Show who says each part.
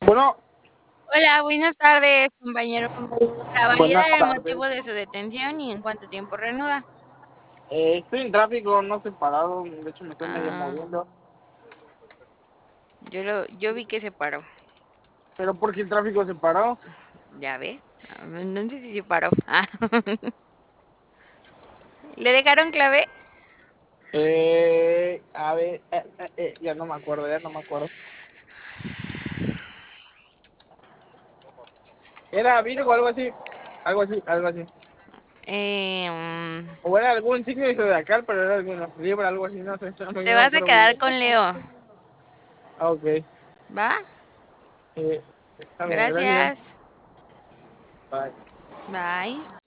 Speaker 1: Bueno,
Speaker 2: Hola, buenas tardes, compañero. Para
Speaker 1: buenas
Speaker 2: validar el
Speaker 1: tardes.
Speaker 2: motivo de su detención y en cuánto tiempo reanuda.
Speaker 1: Estoy en tráfico, no estoy parado. De hecho, me estoy medio
Speaker 2: Ah,
Speaker 1: moviendo.
Speaker 2: yo vi que se paró.
Speaker 1: Pero porque el tráfico se paró.
Speaker 2: ¿Ya ves? No sé si se paró. ¿Le dejaron clave?
Speaker 1: A ver, ya no me acuerdo, ya no me acuerdo. Era Virgo, algo así. Algo así, algo así.
Speaker 2: Eh, mm,
Speaker 1: O era algún signo zodiacal, pero era alguno. Libra, algo así, no sé.
Speaker 2: Te
Speaker 1: No me
Speaker 2: vas a
Speaker 1: acuerdo muy
Speaker 2: quedar
Speaker 1: bien.
Speaker 2: con Leo.
Speaker 1: Ok.
Speaker 2: ¿Va?
Speaker 1: Eh, Está bien, gracias.
Speaker 2: Gracias.
Speaker 1: Bye.
Speaker 2: Bye.